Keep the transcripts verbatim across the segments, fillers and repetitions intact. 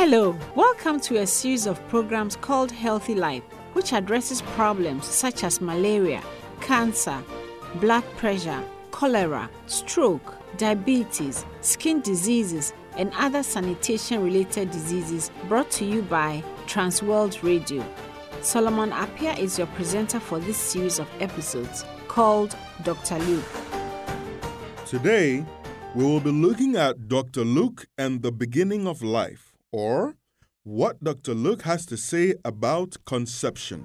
Hello, welcome to a series of programs called Healthy Life, which addresses problems such as malaria, cancer, blood pressure, cholera, stroke, diabetes, skin diseases, and other sanitation-related diseases, brought to you by Transworld Radio. Solomon Appiah is your presenter for this series of episodes called Doctor Luke. Today, we will be looking at Doctor Luke and the beginning of life, or what Doctor Luke has to say about conception.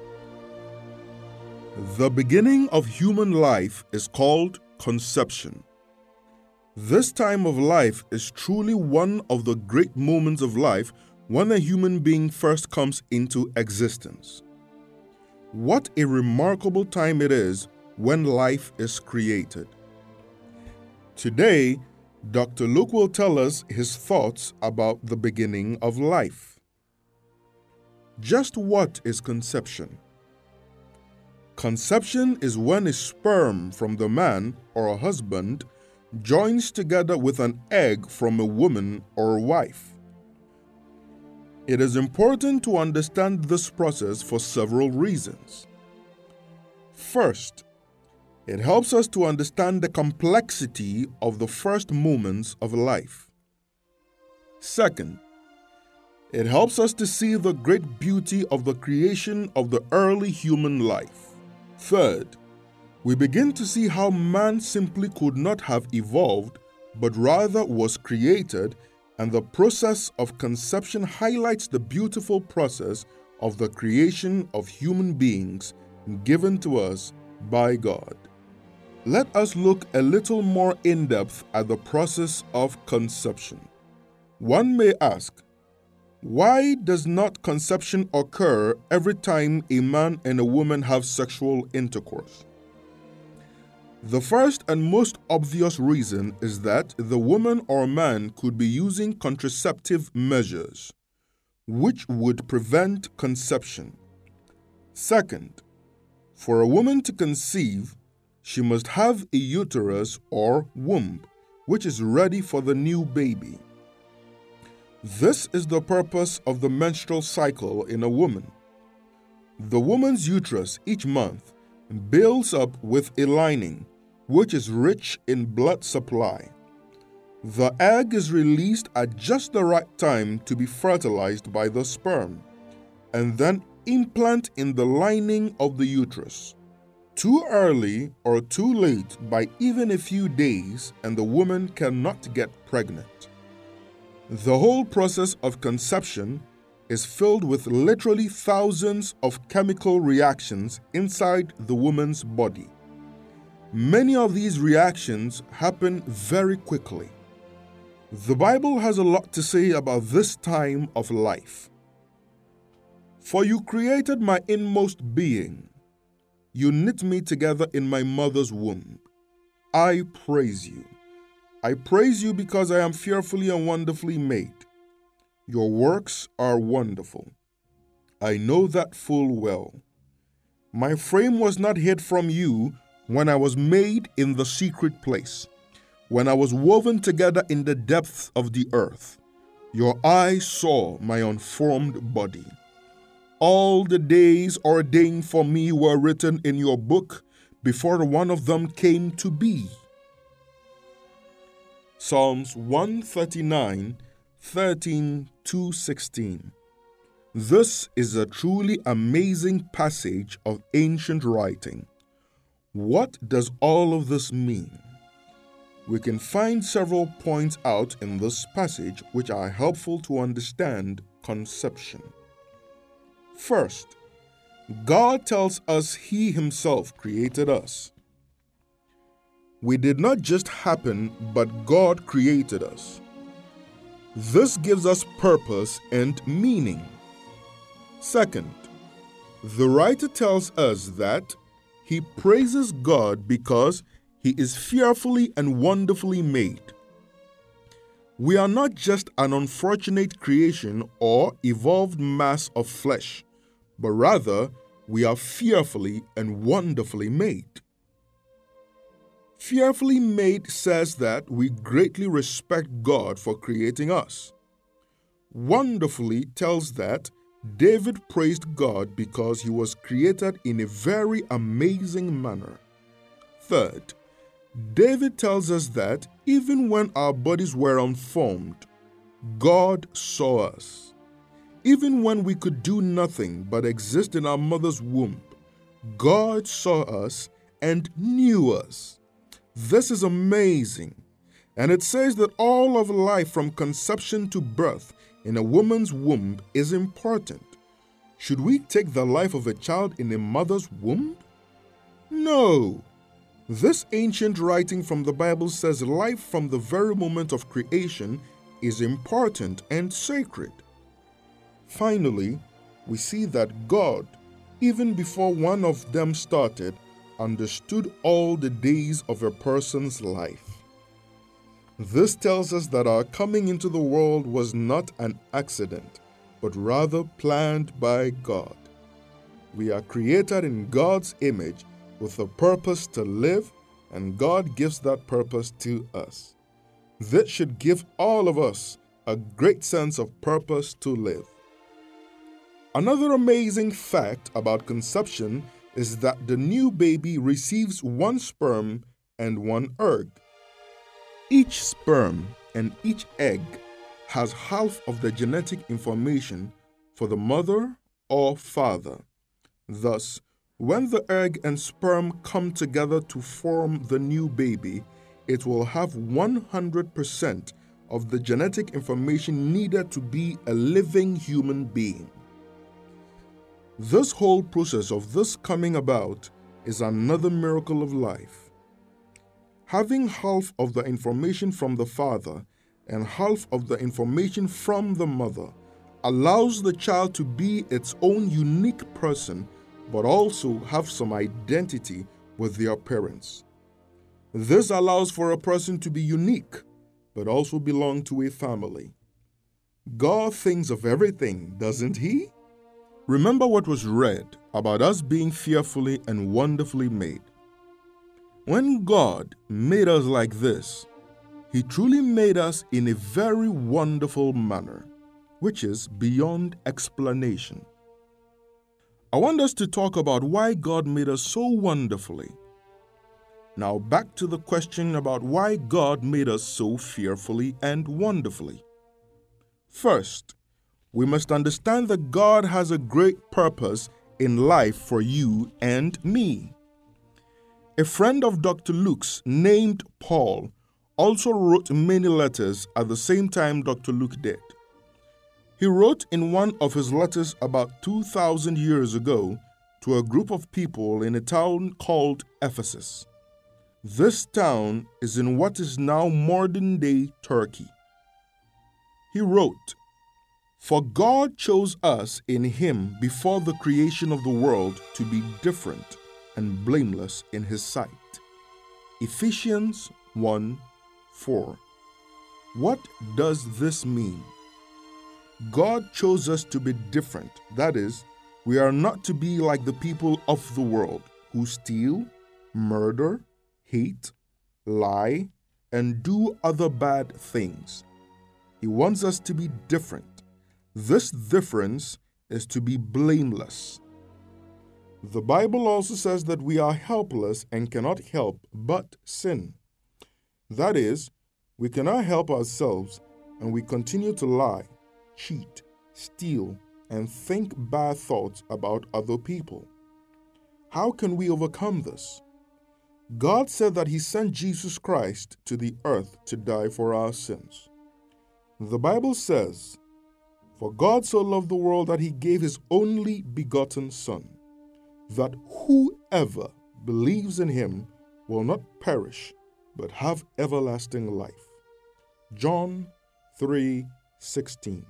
The beginning of human life is called conception. This time of life is truly one of the great moments of life when a human being first comes into existence. What a remarkable time it is when life is created. Today, Doctor Luke will tell us his thoughts about the beginning of life. Just what is conception? Conception is when a sperm from the man or a husband joins together with an egg from a woman or a wife. It is important to understand this process for several reasons. First, it helps us to understand the complexity of the first moments of life. Second, it helps us to see the great beauty of the creation of the early human life. Third, we begin to see how man simply could not have evolved, but rather was created, and the process of conception highlights the beautiful process of the creation of human beings given to us by God. Let us look a little more in depth at the process of conception. One may ask, why does not conception occur every time a man and a woman have sexual intercourse? The first and most obvious reason is that the woman or man could be using contraceptive measures, which would prevent conception. Second, for a woman to conceive, she must have a uterus or womb, which is ready for the new baby. This is the purpose of the menstrual cycle in a woman. The woman's uterus each month builds up with a lining, which is rich in blood supply. The egg is released at just the right time to be fertilized by the sperm, and then implant in the lining of the uterus. Too early or too late by even a few days, and the woman cannot get pregnant. The whole process of conception is filled with literally thousands of chemical reactions inside the woman's body. Many of these reactions happen very quickly. The Bible has a lot to say about this time of life. For you created my inmost being. You knit me together in my mother's womb. I praise you. I praise you because I am fearfully and wonderfully made. Your works are wonderful. I know that full well. My frame was not hid from you when I was made in the secret place, when I was woven together in the depths of the earth. Your eye saw my unformed body. All the days ordained for me were written in your book before one of them came to be. Psalms one thirty-nine, thirteen to sixteen. This is a truly amazing passage of ancient writing. What does all of this mean? We can find several points out in this passage which are helpful to understand conception. First, God tells us He Himself created us. We did not just happen, but God created us. This gives us purpose and meaning. Second, the writer tells us that he praises God because He is fearfully and wonderfully made. We are not just an unfortunate creation or evolved mass of flesh, but rather we are fearfully and wonderfully made. Fearfully made says that we greatly respect God for creating us. wonderfully tells that David praised God because he was created in a very amazing manner. Third, David tells us that even when our bodies were unformed, God saw us. Even when we could do nothing but exist in our mother's womb, God saw us and knew us. This is amazing. And it says that all of life from conception to birth in a woman's womb is important. Should we take the life of a child in a mother's womb? No. This ancient writing from the Bible says life from the very moment of creation is important and sacred. Finally, we see that God, even before one of them started, understood all the days of a person's life. This tells us that our coming into the world was not an accident, but rather planned by God. We are created in God's image with a purpose to live, and God gives that purpose to us. This should give all of us a great sense of purpose to live. Another amazing fact about conception is that the new baby receives one sperm and one egg. Each sperm and each egg has half of the genetic information for the mother or father. Thus, when the egg and sperm come together to form the new baby, it will have one hundred percent of the genetic information needed to be a living human being. This whole process of this coming about is another miracle of life. Having half of the information from the father and half of the information from the mother allows the child to be its own unique person, but also have some identity with their parents. This allows for a person to be unique, but also belong to a family. God thinks of everything, doesn't He? Remember what was read about us being fearfully and wonderfully made. When God made us like this, He truly made us in a very wonderful manner, which is beyond explanation. I want us to talk about why God made us so wonderfully. Now back to the question about why God made us so fearfully and wonderfully. First, we must understand that God has a great purpose in life for you and me. A friend of Doctor Luke's named Paul also wrote many letters at the same time Doctor Luke did. He wrote in one of his letters about two thousand years ago to a group of people in a town called Ephesus. This town is in what is now modern-day Turkey. He wrote, "For God chose us in Him before the creation of the world to be different and blameless in His sight." Ephesians one four. What does this mean? God chose us to be different. That is, we are not to be like the people of the world who steal, murder, hate, lie, and do other bad things. He wants us to be different. This difference is to be blameless. The Bible also says that we are helpless and cannot help but sin. That is, we cannot help ourselves and we continue to lie, cheat, steal, and think bad thoughts about other people. How can we overcome this? God said that He sent Jesus Christ to the earth to die for our sins. The Bible says, "For God so loved the world that He gave His only begotten Son, that whoever believes in Him will not perish, but have everlasting life." John three sixteen.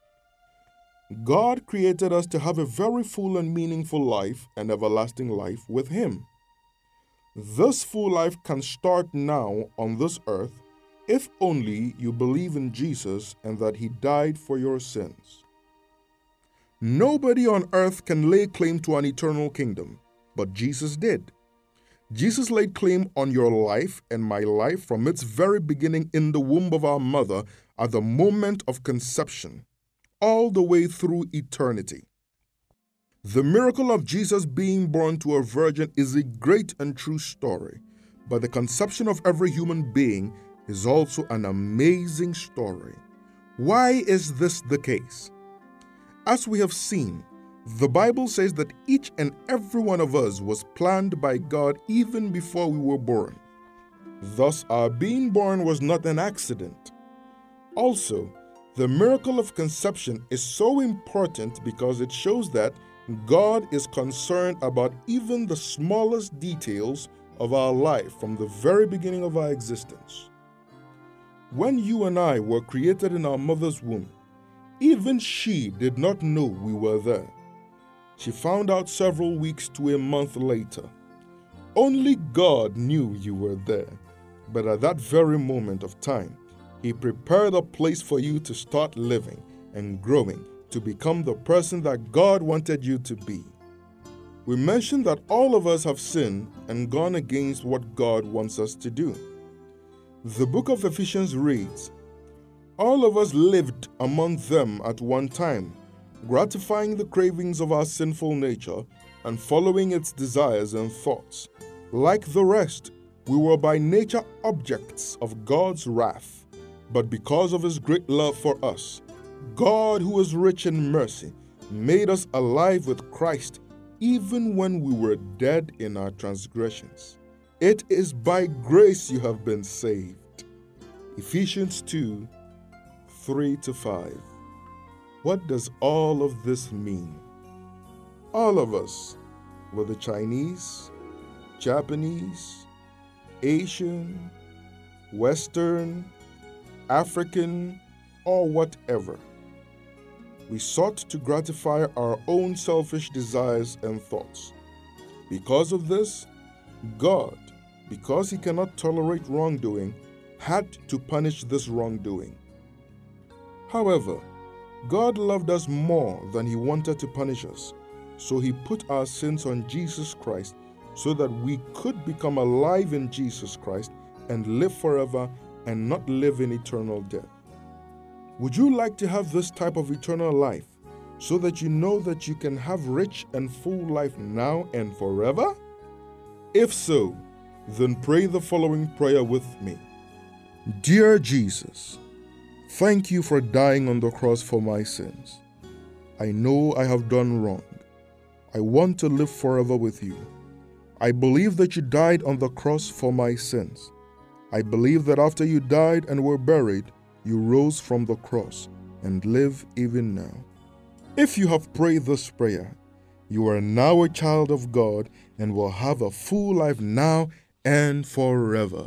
God created us to have a very full and meaningful life and everlasting life with Him. This full life can start now on this earth if only you believe in Jesus and that He died for your sins. Nobody on earth can lay claim to an eternal kingdom, but Jesus did. Jesus laid claim on your life and my life from its very beginning in the womb of our mother at the moment of conception. all the way through eternity. The miracle of Jesus being born to a virgin is a great and true story, but the conception of every human being is also an amazing story. Why is this the case? As we have seen, the Bible says that each and every one of us was planned by God even before we were born. Thus, our being born was not an accident. Also, the miracle of conception is so important because it shows that God is concerned about even the smallest details of our life from the very beginning of our existence. When you and I were created in our mother's womb, even she did not know we were there. She found out several weeks to a month later. Only God knew you were there, but at that very moment of time, He prepared a place for you to start living and growing to become the person that God wanted you to be. We mentioned that all of us have sinned and gone against what God wants us to do. The book of Ephesians reads, "All of us lived among them at one time, gratifying the cravings of our sinful nature and following its desires and thoughts. Like the rest, we were by nature objects of God's wrath, but because of His great love for us, God, who is rich in mercy, made us alive with Christ even when we were dead in our transgressions. It is by grace you have been saved." Ephesians two, three to five. What does all of this mean? All of us, whether Chinese, Japanese, Asian, Western, African, or whatever, we sought to gratify our own selfish desires and thoughts. Because of this, God, because He cannot tolerate wrongdoing, had to punish this wrongdoing. However, God loved us more than He wanted to punish us, so He put our sins on Jesus Christ so that we could become alive in Jesus Christ and live forever and not live in eternal death. Would you like to have this type of eternal life so that you know that you can have rich and full life now and forever? If so, then pray the following prayer with me. Dear Jesus, thank you for dying on the cross for my sins. I know I have done wrong. I want to live forever with you. I believe that you died on the cross for my sins. I believe that after you died and were buried, you rose from the cross and live even now. If you have prayed this prayer, you are now a child of God and will have a full life now and forever.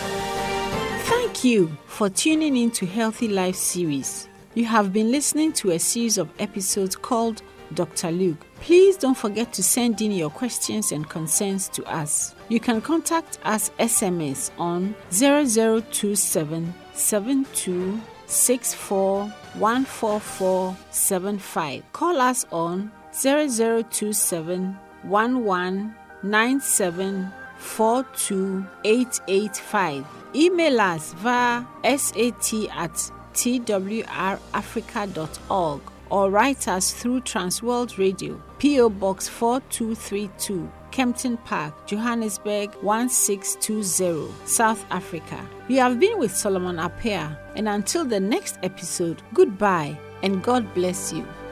Thank you for tuning in to Healthy Life series. You have been listening to a series of episodes called Doctor Luke. Please don't forget to send in your questions and concerns to us. You can contact us S M S on zero zero two seven seven two six four one four four seven five. Call us on zero zero two seven one one nine seven four two eight eight five. Email us via sat at t w r africa dot org or write us through Transworld Radio, P O Box four two three two, Kempton Park, Johannesburg one six two zero, South Africa. You have been with Solomon Appiah, and until the next episode, goodbye and God bless you.